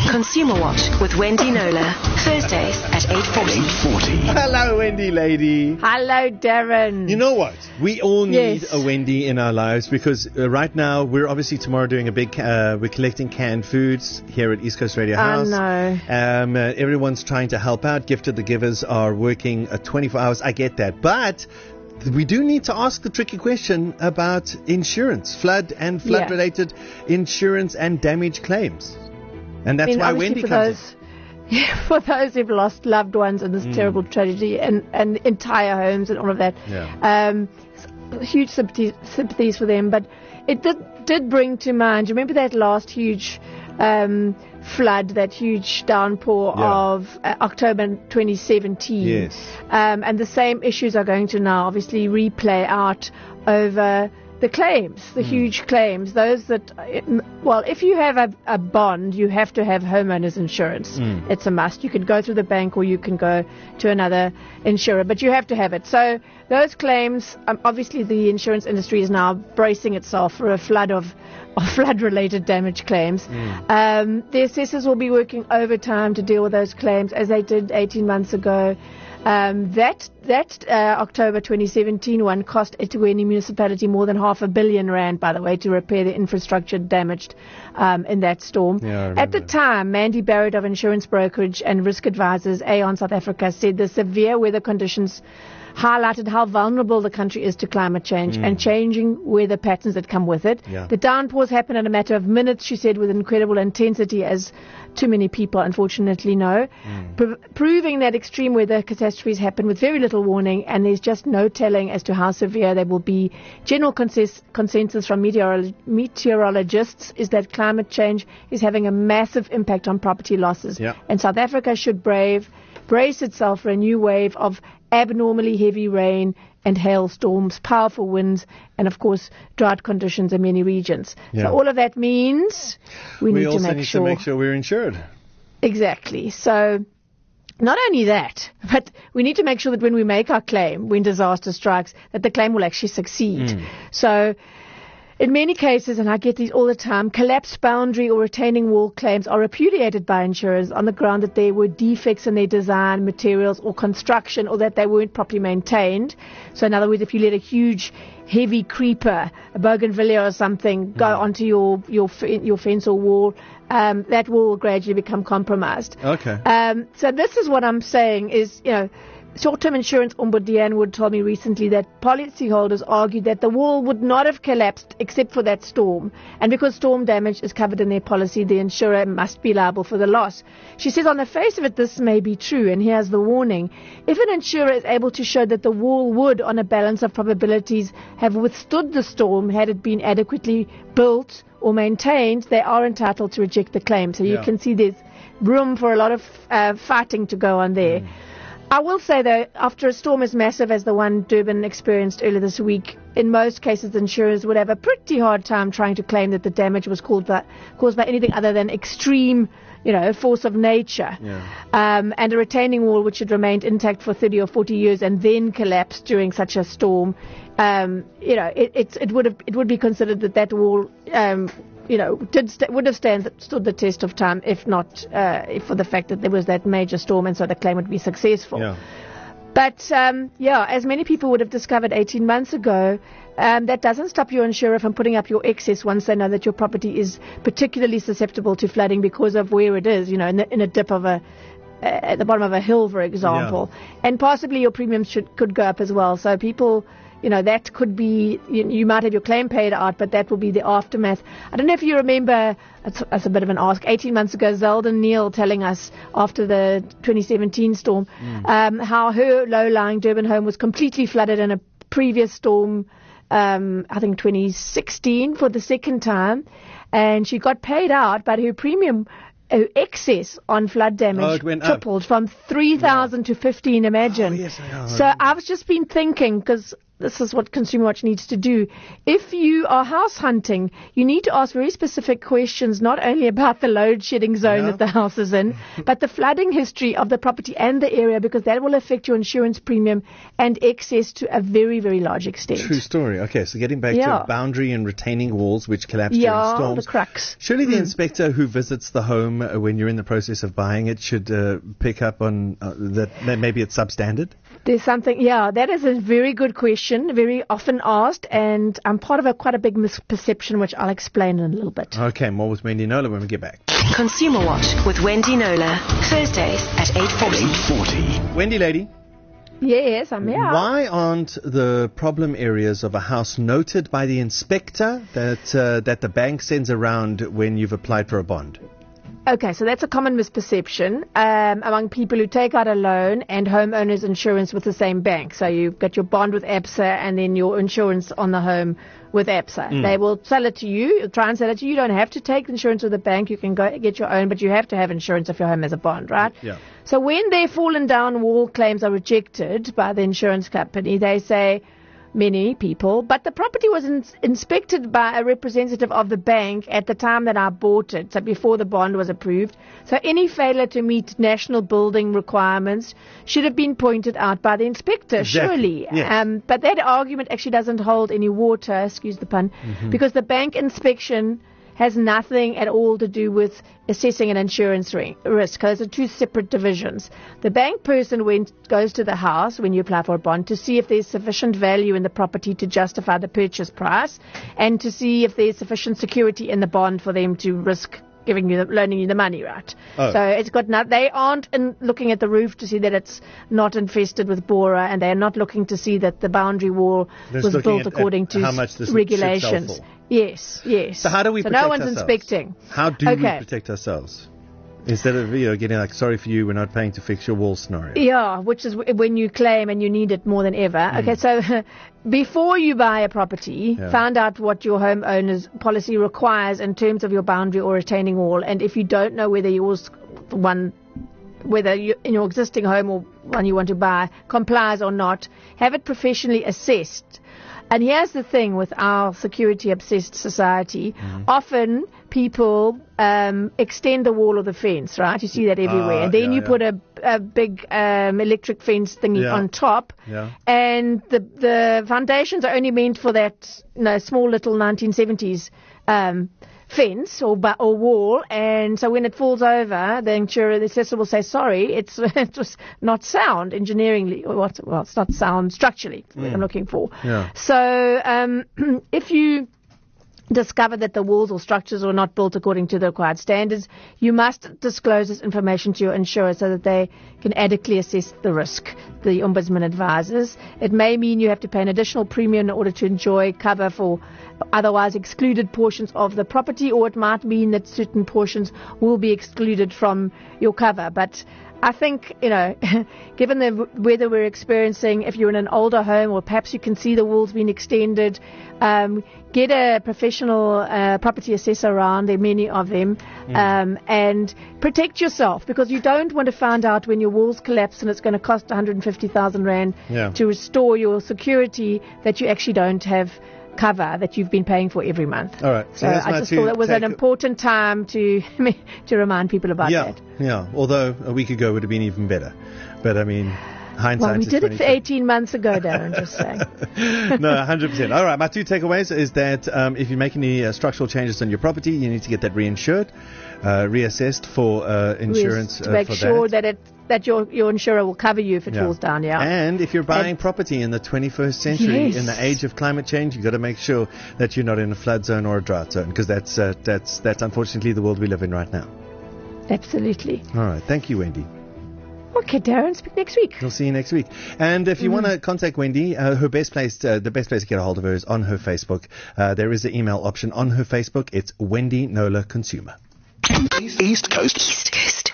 Consumer Watch with Wendy Knowler. Thursdays at 8:40. Hello, Wendy lady. Hello, Darren. You know what? We all need Yes. a Wendy in our lives because right now we're obviously tomorrow doing a big, we're collecting canned foods here at East Coast Radio House. I know. Everyone's trying to help out. Gifted the Givers are working 24 hours. I get that. But we do need to ask the tricky question about insurance, flood and flood-related insurance and damage claims. And that's why Wendy comes in. Yeah, for those who've lost loved ones in this terrible tragedy and entire homes and all of that. Yeah. Huge sympathies for them. But it did bring to mind, you remember that last huge flood, that huge downpour of October 2017? Yes. And the same issues are going to now obviously replay out over the claims, the huge claims, those that, well, if you have a bond, you have to have homeowners insurance. It's a must. You can go through the bank or you can go to another insurer, but you have to have it. So those claims, obviously the insurance industry is now bracing itself for a flood of flood-related damage claims. The assessors will be working overtime to deal with those claims as they did 18 months ago. That October 2017 one cost Etueni municipality more than R500 million, by the way, to repair the infrastructure damaged in that storm. Yeah, at the time, Mandy Barrett of Insurance Brokerage and Risk Advisors, Aon South Africa, said the severe weather conditions highlighted how vulnerable the country is to climate change and changing weather patterns that come with it. Yeah. The downpours happen in a matter of minutes, she said, with incredible intensity, as too many people unfortunately know, proving that extreme weather catastrophes happen with very little warning, and there's just no telling as to how severe they will be. General consensus from meteorologists is that climate change is having a massive impact on property losses, and South Africa should brace itself for a new wave of abnormally heavy rain and hailstorms, powerful winds, and of course drought conditions in many regions. So all of that means we need also to make sure we're insured. Exactly. So not only that, but we need to make sure that when we make our claim, when disaster strikes, that the claim will actually succeed. So in many cases, and I get these all the time, collapsed boundary or retaining wall claims are repudiated by insurers on the ground that there were defects in their design, materials or construction, or that they weren't properly maintained. So in other words, if you let a huge heavy creeper, a bougainvillea or something, go onto your fence or wall, that wall will gradually become compromised. Okay. So this is what I'm saying is, short-term insurance Ombudsman Wood told me recently that policyholders argued that the wall would not have collapsed except for that storm. And because storm damage is covered in their policy, the insurer must be liable for the loss. She says on the face of it, this may be true, and here's the warning. If an insurer is able to show that the wall would, on a balance of probabilities, have withstood the storm had it been adequately built or maintained, they are entitled to reject the claim. So you can see there's room for a lot of fighting to go on there. I will say, though, after a storm as massive as the one Durban experienced earlier this week, in most cases, insurers would have a pretty hard time trying to claim that the damage was caused by anything other than extreme, force of nature. And a retaining wall which had remained intact for 30 or 40 years and then collapsed during such a storm, it would be considered that wall would have stood the test of time, if not if for the fact that there was that major storm, and so the claim would be successful. But as many people would have discovered 18 months ago, that doesn't stop your insurer from putting up your excess once they know that your property is particularly susceptible to flooding because of where it is, in a dip of at the bottom of a hill, for example. And possibly your premiums could go up as well. So people, that could be, you might have your claim paid out, but that will be the aftermath. I don't know if you remember, it's a bit of an ask, 18 months ago, Zeldin Neal telling us after the 2017 storm, how her low-lying Durban home was completely flooded in a previous storm, I think 2016 for the second time, and she got paid out, but her premium, excess on flood damage tripled from 3,000 to 15, imagine. So I've just been thinking, because this is what Consumer Watch needs to do. If you are house hunting, you need to ask very specific questions, not only about the load shedding zone that the house is in, but the flooding history of the property and the area, because that will affect your insurance premium and excess to a very, very large extent. True story. Okay, so getting back to boundary and retaining walls which collapse during storms. The crux. Surely the inspector who visits the home when you're in the process of buying it should pick up on that maybe it's substandard? There's something, that is a very good question, very often asked, and I'm part of quite a big misperception, which I'll explain in a little bit. Okay, more with Wendy Knowler when we get back. Consumer Watch with Wendy Knowler, Thursdays at 8:40. 8:40. Wendy lady. Yes, I'm here. Why aren't the problem areas of a house noted by the inspector that the bank sends around when you've applied for a bond? Okay, so that's a common misperception among people who take out a loan and homeowners insurance with the same bank. So you've got your bond with ABSA and then your insurance on the home with ABSA. They will sell it to you, try and sell it to you. You don't have to take insurance with the bank. You can go get your own, but you have to have insurance if your home has a bond, right? Yeah. So when their fallen down wall claims are rejected by the insurance company, they say, many people, but the property was inspected by a representative of the bank at the time that I bought it, so before the bond was approved. So any failure to meet national building requirements should have been pointed out by the inspector, exactly. surely. Yes. But that argument actually doesn't hold any water, excuse the pun, because the bank inspection has nothing at all to do with assessing an insurance risk. Those are two separate divisions. The bank person goes to the house when you apply for a bond to see if there's sufficient value in the property to justify the purchase price and to see if there's sufficient security in the bond for them to risk loaning you the money, right? Oh. So it's got they aren't looking at the roof to see that it's not infested with borer, and they're not looking to see that the boundary wall was built according to how much this regulations. should sell for. Yes. So how do we protect no one's ourselves? Inspecting. How do we protect ourselves? Instead of getting like, sorry for you, we're not paying to fix your wall scenario. Yeah, which is when you claim and you need it more than ever. Okay, so before you buy a property, find out what your homeowner's policy requires in terms of your boundary or retaining wall. And if you don't know whether whether you, in your existing home or one you want to buy complies or not, have it professionally assessed. And here's the thing with our security-obsessed society. Often people extend the wall or the fence, right? You see that everywhere. And then you put a big electric fence thingy on top. Yeah. And the foundations are only meant for that small little 1970s fence or wall, and so when it falls over, the assessor will say, sorry, it was not sound engineeringly, or it's not sound structurally, what I'm looking for. Yeah. So if you discover that the walls or structures are not built according to the required standards, you must disclose this information to your insurer so that they can adequately assess the risk, the Ombudsman advises. It may mean you have to pay an additional premium in order to enjoy cover for otherwise excluded portions of the property, or it might mean that certain portions will be excluded from your cover. But I think, given the weather we're experiencing, if you're in an older home or perhaps you can see the walls being extended, get a professional property assessor around. There are many of them, and protect yourself, because you don't want to find out when your walls collapse and it's going to cost 150,000 Rand to restore your security that you actually don't have cover that you've been paying for every month. All right. So I just thought it was an important time to remind people about that. Yeah. Although a week ago would have been even better. But I mean, hindsight. Well, we did it for 18 months ago, Darren, just saying. No, 100%. All right. My two takeaways is that if you make any structural changes on your property, you need to get that reinsured, reassessed for insurance. To make sure that your insurer will cover you if it falls down, And if you're buying property in the 21st century, in the age of climate change, you've got to make sure that you're not in a flood zone or a drought zone, because that's unfortunately the world we live in right now. Absolutely. All right. Thank you, Wendy. Okay, Darren, speak next week. We'll see you next week. And if you want to contact Wendy, the best place to get a hold of her is on her Facebook. There is an email option on her Facebook. It's Wendy Knowler Consumer. East Coast.